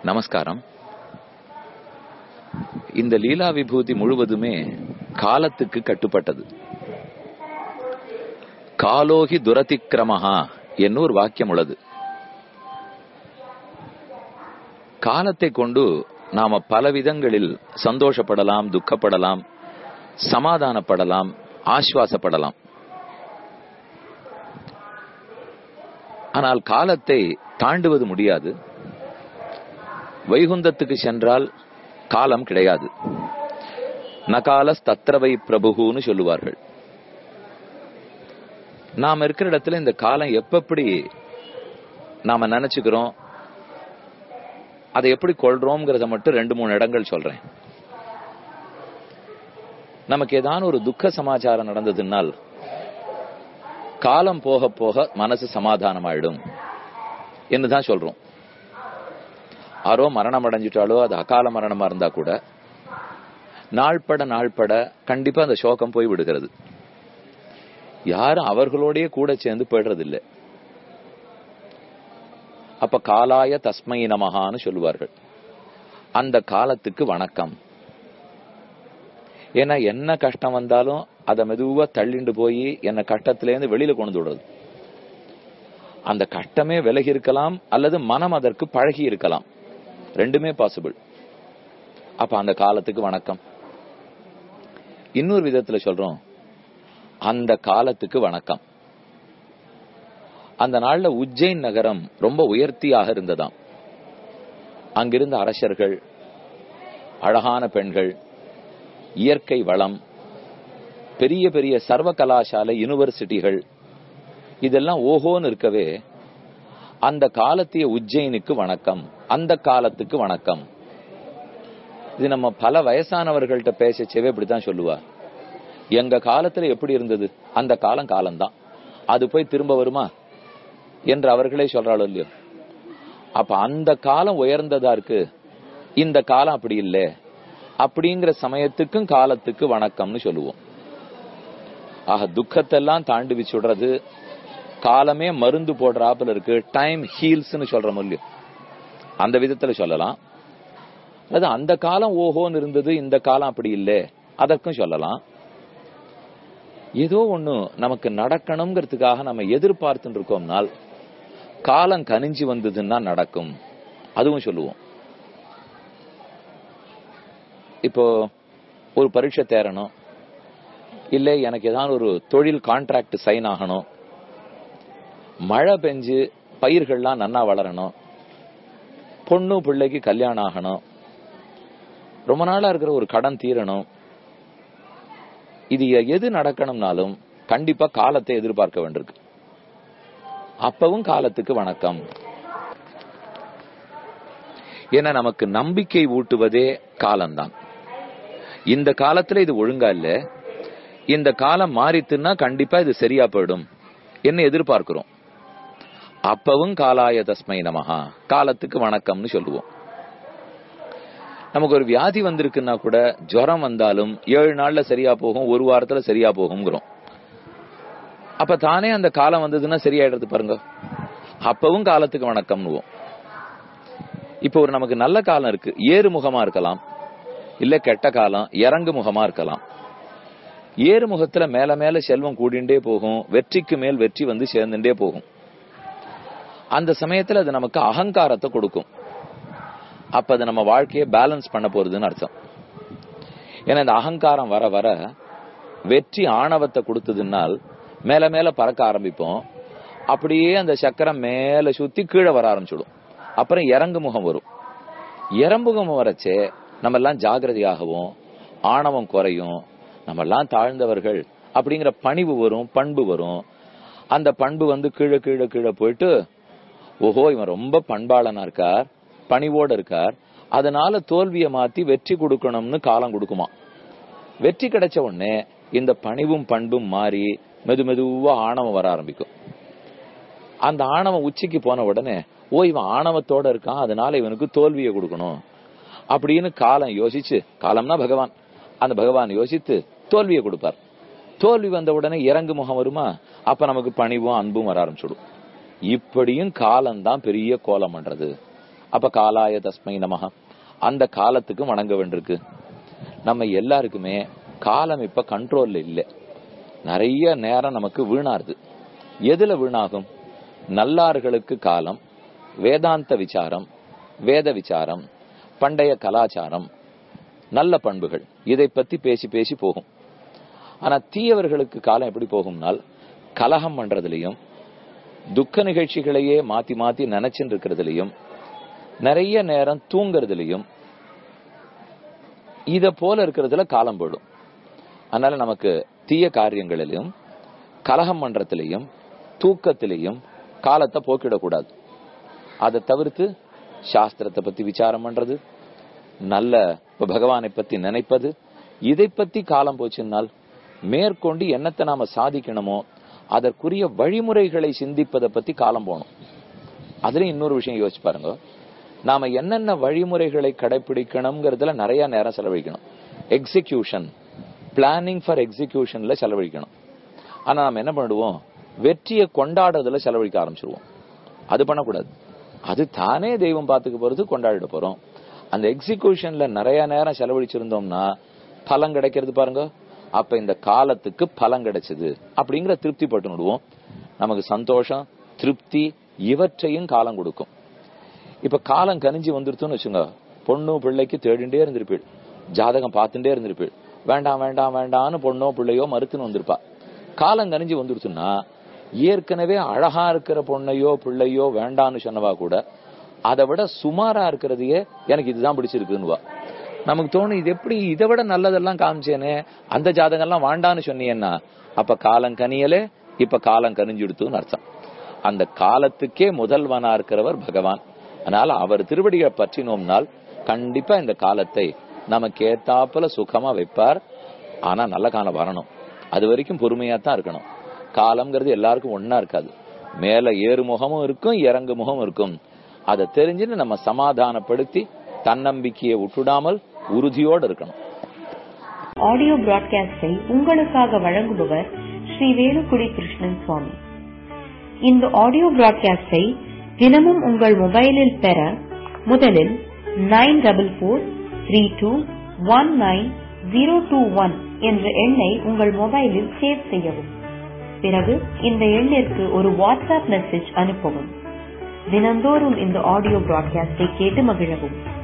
நமஸ்காரம். இந்த லீலா விபூதி முழுவதுமே காலத்துக்கு கட்டுப்பட்டது. காலோகி துரதிக்கிரமஹா என்ன ஒரு வாக்கியம் உள்ளது. காலத்தை கொண்டு நாம பல விதங்களில் சந்தோஷப்படலாம், துக்கப்படலாம், சமாதானப்படலாம், ஆஸ்வாசப்படலாம். ஆனால் காலத்தை தாண்டுவது முடியாது. வைகுந்தத்துக்கு சென்றால் காலம் கிடையாது. நகால தத்ரவை பிரபுன்னு சொல்லுவார்கள். நாம இருக்கிற இடத்துல இந்த காலம் எப்படி நாம நினைச்சுக்கிறோம், அதை எப்படி கொள்றோம்ங்கிறத மட்டும் 2-3 இடங்கள் சொல்றேன். நமக்கு ஏதான ஒரு துக்க சமாச்சாரம் நடந்ததுனால் காலம் போக போக மனசு சமாதானமாயிடும் என்னதான் சொல்றோம். யாரோ மரணம் அடைஞ்சிட்டாலோ அது அகால மரணமா இருந்தா கூட நாள்பட கண்டிப்பா அந்த சோகம் போய் விடுகிறது. யாரும் அவர்களோடய கூட சேர்ந்து போயிடுறது இல்லை. அப்ப காலாய தஸ்மை நமஹான்னு சொல்லுவார்கள். அந்த காலத்துக்கு வணக்கம். ஏன்னா என்ன கஷ்டம் வந்தாலும் அதை மெதுவா தள்ளிண்டு போய் என்ன கஷ்டத்திலேருந்து வெளியில கொண்டு விடுறது. அந்த கஷ்டமே விலகி இருக்கலாம் அல்லது மனம் அதற்கு பழகி இருக்கலாம். ரெண்டுமே பாசிபிள். அப்ப அந்த காலத்துக்கு வணக்கம். இன்னொரு விதத்துல சொல்றோம், அந்த காலத்துக்கு வணக்கம். அந்த நாள்ல உஜ்ஜைன் நகரம் ரொம்ப உயர்த்தியாக இருந்ததாம். அங்கிருந்த அரசர்கள், அழகான பெண்கள், இயற்கை வளம், பெரிய பெரிய சர்வ கலாசாலை, யூனிவர்சிட்டிகள், இதெல்லாம் ஓஹோன்னு இருக்கவே அந்த காலத்திய உஜ்ஜைனுக்கு வணக்கம், அந்த காலத்துக்கு வணக்கம். இது நம்ம பல வயசானவர்கள்ட்ட பேசச்சவே இப்படித்தான் சொல்லுவா. எங்க காலத்துல எப்படி இருந்தது, அந்த காலம்தான், அது போய் திரும்ப வருமா என்று அவர்களே சொல்றாளோ இல்லையோ. அப்ப அந்த காலம் உயர்ந்ததா இருக்கு, இந்த காலம் அப்படி இல்லை அப்படிங்கிற சமயத்துக்கும் காலத்துக்கு வணக்கம்னு சொல்லுவோம். ஆக துக்கத்தெல்லாம் தாண்டி வச்சுடுறது, காலமே மருந்து போடுறாப்புல இருக்கு, டைம் ஹீல்ஸ்னு சொல்றோம் இல்லையோ, அந்த விதத்துல சொல்லலாம். அது அந்த காலம் ஓஹோன்னு இருந்தது, இந்த காலம் அப்படி இல்லை அதற்கும் சொல்லலாம். ஏதோ ஒண்ணு நமக்கு நடக்கணுங்கிறதுக்காக நம்ம எதிர்பார்த்துட்டு இருக்கோம்னால் காலம் கனிஞ்சு வந்ததுன்னா நடக்கும், அதுவும் சொல்லுவோம். இப்போ ஒரு பரீட்சை தேரணும், இல்ல எனக்கு ஏதாவது ஒரு தொழில் கான்ட்ராக்ட் சைன் ஆகணும், மழை பெஞ்சு பயிர்கள்லாம் நன்னா வளரணும், பொண்ணு பிள்ளைக்கு கல்யாணம் ஆகணும், ரொம்ப நாளா இருக்கிற ஒரு கடன் தீரணும். இது எது நடக்கணும்னாலும் கண்டிப்பா காலத்தை எதிர்பார்க்க வேண்டியிருக்கு. அப்பவும் காலத்துக்கு வணக்கம். ஏன்னா நமக்கு நம்பிக்கை ஊட்டுவதே காலம்தான். இந்த காலத்துல இது ஒழுங்கா இல்ல, இந்த காலம் மாறித்துன்னா கண்டிப்பா இது சரியா போயிடும் என்ன எதிர்பார்க்கிறோம். அப்பவும் காலாய தஸ்மை நமஹா, காலத்துக்கு வணக்கம்னு சொல்லுவோம். நமக்கு ஒரு வியாதி வந்திருக்குன்னா கூட, ஜுரம் வந்தாலும் 7 நாள்ல சரியா போகும், ஒரு வாரத்துல சரியா போகும்ங்கிறோம். அப்ப தானே அந்த காலம் வந்ததுன்னா சரியாயிடுறது பாருங்க. அப்பவும் காலத்துக்கு வணக்கம்னுவோம். இப்ப ஒரு நமக்கு நல்ல காலம் இருக்கு, ஏறு முகமா இருக்கலாம், இல்ல கெட்ட காலம் இறங்கு முகமா இருக்கலாம். ஏறு முகத்துல மேல மேல செல்வம் கூடிண்டே போகும், வெற்றிக்கு மேல் வெற்றி வந்து சேர்ந்துட்டே போகும். அந்த சமயத்துல அது நமக்கு அகங்காரத்தை கொடுக்கும். அப்ப அது நம்ம வாழ்க்கையை பேலன்ஸ் பண்ண போறதுன்னு அர்த்தம். ஏன்னா இந்த அகங்காரம் வர வர வெற்றி ஆணவத்தை கொடுத்ததுனால் மேல மேல பறக்க ஆரம்பிப்போம். அப்படியே அந்த சக்கரம் மேல சுத்தி கீழே வர ஆரம்பிச்சிடும். அப்புறம் இறங்கு முகம் வரும். இறம்புகம் வரச்சே நம்ம எல்லாம் ஜாகிரதையாகவும், ஆணவம் குறையும், நம்ம எல்லாம் தாழ்ந்தவர்கள் அப்படிங்கிற பணிவு வரும், பண்பு வரும். அந்த பண்பு வந்து கீழே கீழே கீழே போயிட்டு, ஓஹோ இவன் ரொம்ப பண்பாளனா இருக்கார், பணிவோட இருக்கார், அதனால தோல்வியை மாத்தி வெற்றி கொடுக்கணும்னு காலம் கொடுக்குமா. வெற்றி கிடைச்ச உடனே இந்த பணிவும் பண்பும் மாறி மெதுவா ஆணவம் வர ஆரம்பிக்கும். அந்த ஆணவம் உச்சிக்கு போன உடனே, ஓ இவன் ஆணவத்தோட இருக்கான், அதனால இவனுக்கு தோல்வியை கொடுக்கணும் அப்படின்னு காலம் யோசிச்சு, காலம்னா பகவான், அந்த பகவான் யோசித்து தோல்வியை கொடுப்பார். தோல்வி வந்த உடனே இறங்கு முகம் வருமா, அப்ப நமக்கு பணிவும் அன்பும் வர ஆரம்பிச்சுடும். இப்படியும் காலம்தான் பெரிய கோலம் பண்றது. அப்ப காலாய தஸ்மை நமஹ, அந்த காலத்துக்கு வணங்க வேண்டியிருக்கு. நம்ம எல்லாருக்குமே காலம் இப்ப கண்ட்ரோல்ல இல்லை. நிறைய நேரம் நமக்கு வீணாருது. எதுல வீணாகும்? நல்லார்களுக்கு காலம், வேதாந்த விசாரம், வேத விசாரம், பண்டைய கலாச்சாரம், நல்ல பண்புகள், இதை பத்தி பேசி பேசி போகும். ஆனா தீயவர்களுக்கு காலம் எப்படி போகும்னால், கலகம் பண்றதுலயும், துக்க நிகழ்ச்சிகளையே மாத்தி மாத்தி நினைச்சுட்டு இருக்கிறதுலயும், நிறைய நேரம் தூங்குறதுலயும், இத போல இருக்கிறதுல காலம் போடும். அதனால நமக்கு தீய காரியங்களிலும், கலகம் பண்றதுலயும், தூக்கத்திலையும் காலத்தை போக்கிடக்கூடாது. அதை தவிர்த்து சாஸ்திரத்தை பத்தி விசாரம் பண்றது, நல்ல பகவானை பத்தி நினைப்பது, இதை பத்தி காலம் போச்சுன்னால் மேற்கொண்டு என்னத்தை நாம சாதிக்கணுமோ அதற்குரிய வழிமுறைகளை சிந்திப்பதை பத்தி காலம் போகணும். அதுலயும் இன்னொரு விஷயம் யோசிச்சு பாருங்க, நாம என்னென்ன வழிமுறைகளை கடைபிடிக்கணும்ங்கிறதுல நிறைய நேரம் செலவழிக்கணும். எக்ஸிகியூஷன், பிளானிங் ஃபார் எக்ஸிகியூஷன்ல செலவழிக்கணும். ஆனா நாம என்ன பண்ணுவோம், வெற்றியை கொண்டாடுறதுல செலவழிக்க ஆரம்பிச்சிருவோம். அது பண்ணக்கூடாது. அது தானே தெய்வம் பார்த்துக்க போறது, கொண்டாடிட போறோம். அந்த எக்ஸிகியூஷன்ல நிறைய நேரம் செலவழிச்சிருந்தோம்னா பலம் கிடைக்கிறது பாருங்க. அப்ப இந்த காலத்துக்கு பலம் கிடைச்சது அப்படிங்கிற திருப்தி பட்டு விடுவோம். நமக்கு சந்தோஷம், திருப்தி, இவற்றையும் காலம் கொடுக்கும். இப்ப காலம் கனிஞ்சு வந்துருத்துன்னு வச்சுங்க, பொண்ணு பிள்ளைக்கு தேடிண்டே இருந்திருப்பீள், ஜாதகம் பார்த்துட்டே இருந்திருப்பீள், வேண்டாம் வேண்டாம் வேண்டான்னு பொண்ணோ பிள்ளையோ மறுத்துன்னு வந்திருப்பா. காலம் கனிஞ்சு வந்துருச்சுன்னா ஏற்கனவே அழகா இருக்கிற பொண்ணையோ பிள்ளையோ வேண்டான்னு சொன்னவா கூட அதை விட சுமாரா இருக்கிறதையே எனக்கு இதுதான் பிடிச்சிருக்குன்னுவா. நமக்கு தோணும், இது எப்படி இதை விட நல்லதெல்லாம் காமிச்சேனே, அந்த ஜாதகம்லாம் வேண்டான்னு சொன்னீங்கன்னா அப்ப காலம் கனியலே, இப்ப காலம் கனிஞ்சுடுத்துன்னு அர்த்தம். அந்த காலத்துக்கே முதல்வனா இருக்கிறவர் பகவான். அதனால அவர் திருவடியை பற்றினோம்னால் கண்டிப்பா இந்த காலத்தை நமக்கு ஏத்தாப்புல சுகமா வைப்பார். ஆனா நல்ல காலம் வரணும். அது வரைக்கும் பொறுமையா தான் இருக்கணும். காலம்ங்கிறது எல்லாருக்கும் ஒன்னா இருக்காது. மேல ஏறு முகமும் இருக்கும், இறங்கு முகமும் இருக்கும். அதை தெரிஞ்சுட்டு நம்ம சமாதானப்படுத்தி தன்னம்பிக்கையை விட்டுடாமல் உறுதியோடு இருக்கணும். ஆடியோ பிராட்காஸ்டை உங்களுக்காக வழங்குபவர் ஸ்ரீ வேலுக்குடி கிருஷ்ணன் சுவாமி. இந்த ஆடியோ பிராட்காஸ்டை தினமும் உங்கள் மொபைலில் பெற முதலில் 9443219021 என்ற எண்ணை உங்கள் மொபைலில் சேவ் செய்யவும். பிறகு இந்த எண்ணிற்கு ஒரு வாட்ஸ்அப் மெசேஜ் அனுப்பவும். தினந்தோறும் இந்த ஆடியோ பிராட்காஸ்டை கேட்டு மகிழவும்.